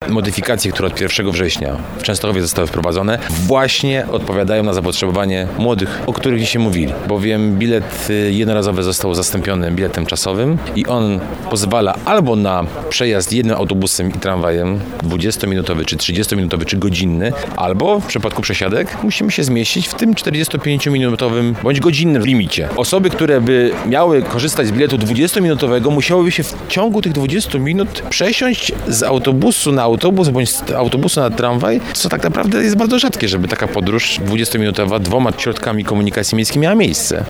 modyfikacje, które od 1 września w Częstochowie zostały wprowadzone, właśnie odpowiadają na zapotrzebowanie młodych, o których dzisiaj mówili. Bowiem bilet jednorazowy został zastąpiony biletem czasowym i on pozwala albo na przejazd jednym autobusem i tramwajem 20-minutowy, czy 30-minutowy, czy godzinny, albo w przypadku przesiadek musimy się zmieścić w tym 45-minutowym bądź godzinnym limicie. Osoby, które by miały korzystać z biletu 20-minutowego, musiałyby się w ciągu tych 20 minut przesiąść z autobusu na autobus, bądź z autobusu na tramwaj, co tak naprawdę jest bardzo rzadkie, żeby taka podróż 20-minutowa 2 środkami komunikacji miejskiej miała miejsce.